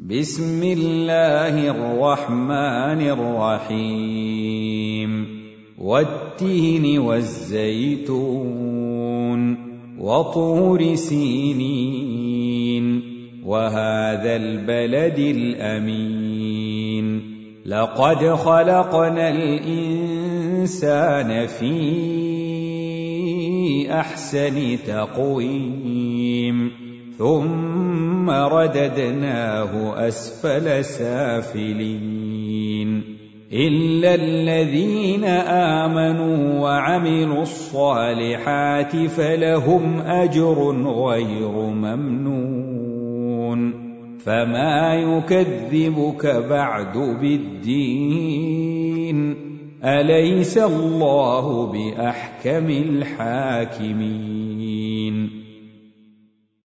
بسم الله الرحمن الرحيم والتين والزيتون وطور سينين وهذا البلد الأمين لقد خلقنا الإنسان في أحسن تقويم ثم رددناه أسفل سافلين إلا الذين آمنوا وعملوا الصالحات فلهم أجر غير ممنون فما يكذبك بعد بالدين أليس الله بأحكم الحاكمين